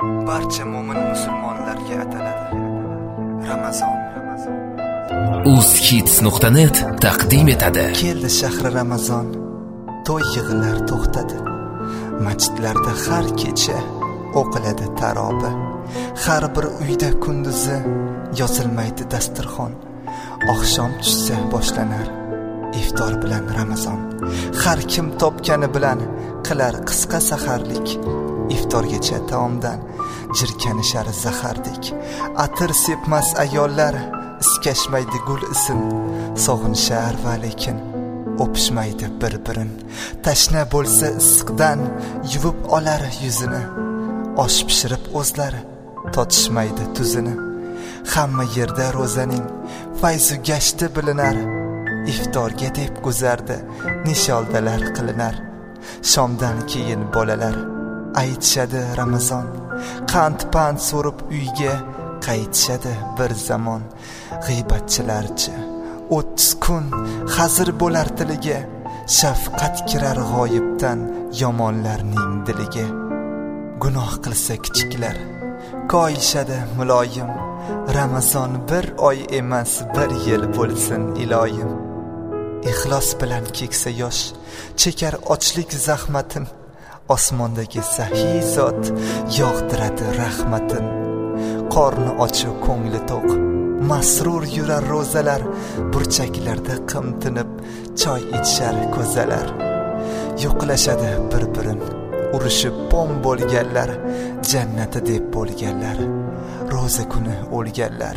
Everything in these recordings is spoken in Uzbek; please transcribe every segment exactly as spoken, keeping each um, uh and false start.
barcha mo'min musulmonlarga ataladi. Ramazon. uzhits nuqta net taqdim etadi. Keldi shahri Ramazon, to'y yig'inlar to'xtadi. Masjidlarda har kecha o'qiladi tarobi. Har bir uyda kunduzi yozilmaydi dasturxon. Oqshom tushsa boshlanар iftor bilan Ramazon. Har kim topgani bilan qilar qisqa saharlik. Iftorgacha taomdan jirkanishar zahardek. Atir sepmas ayollar iskashmaydi gul isin. Sog'inishar va lekin o'pishmaydi bir-birin. Tashna bo'lsa issiqdan yuvib olar yuzini. Osh pishirib o'zlari totishmaydi tuzini. Hamma yerda ro'zaning fayzu gashti bilinar. Iftorga deb guzardi nisholdalar qilinar. Shomdan keyin bolalar aytishadi Ramazon. Qand pand so'rib uyga qaytishadi bir zamon. G'iybatchilarchi o'ttiz kun hazir bo'lar tiliga. Shafqat kirar g'oyibdan yomonlarning diliga. Gunoh qilsa kichiklar koyishadi muloyim. Ramazon bir oy emas bir yil bo'lsin iloyim. Ixlos bilan keksa yosh chekar ochlik zahmatin. Osmondagi sahiy zot yog'diradi rahmatin. Qorni ochiq ko'ngli to'q masrur yurar ro'zalar. Burchaklarda qimtinib choy ichishar ko'zalar. Yo'qlashadi bir-birin urushib pom bo'lganlar. Jannati deb bo'lganlar ro'za kuni o'lganlar.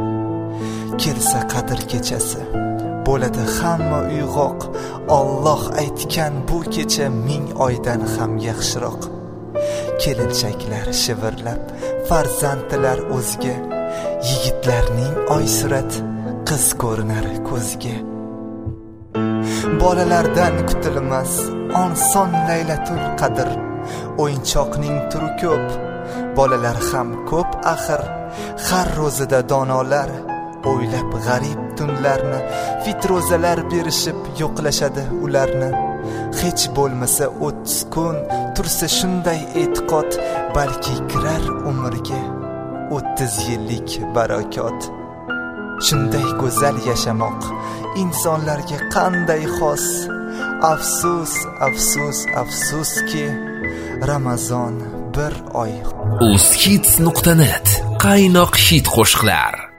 Kelsa qadr kechasi bo'ladi hamma uyg'oq. Alloh aytgan bu kecha ming oydan ham yaxshiroq. Kelinchaklar shivirlab farzandlar o'zga. Yigitlarning oy surat qiz ko'rinar ko'zga. Bolalardan kutilmas onson laylatul qadr. O'yinchoqning turi ko'p, bolalar ham ko'p axir. Har ro'zada donolar o'ylab g'arib tunlarni. Fitrozalar berishib yo'qlashadi ularni. Hech bo'lmasa o'ttiz kun tursa shunday e'tiqod. Balki kirar umrga o'ttiz yillik barakot. Shunday go'zal yashamoq insonlarga qanday xos. Afsus, afsus, afsuski Ramazon bir oy. uzhits nuqta net qaynoq hit qo'shiqlar.